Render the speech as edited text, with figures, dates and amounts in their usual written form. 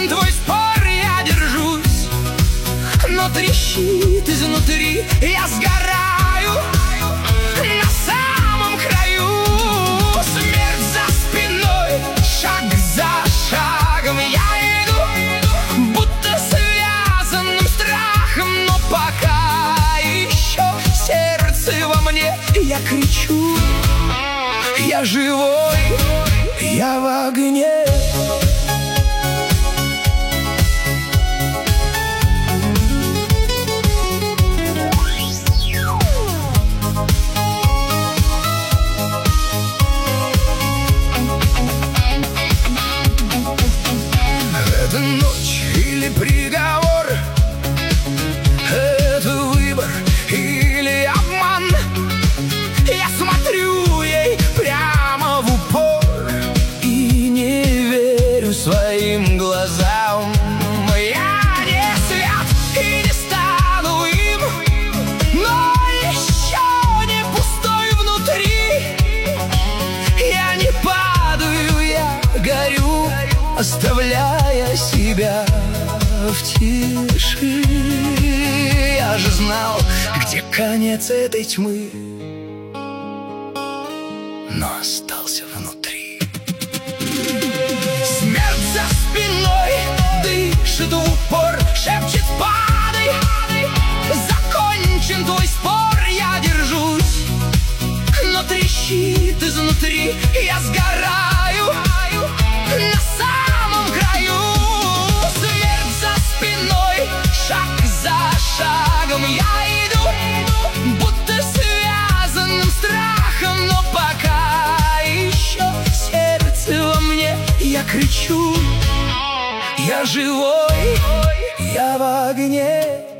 твой спор я держусь, но трещит изнутри, я сгораю на самом краю. Смерть за спиной, шаг за шагом я иду, будто связанным страхом, но пока еще сердце во мне. Я кричу, я живой, я в огне. Это ночь или приговор, это выбор или обман. Я смотрю ей прямо в упор и не верю своим глазам. Я не свят и не стану им, но еще не пустой внутри. Я не падаю, я горю, оставляя себя в тиши. Я же знал, где конец этой тьмы, но остался внутри. Смерть за спиной дышит в упор, шепчет: падай, закончен твой спор. Я держусь, но трещит изнутри, я сгораю на самом краю. Смерть за спиной, шаг за шагом я иду, будто связанным страхом, но пока еще сердце во мне. Я кричу, я живой, я в огне.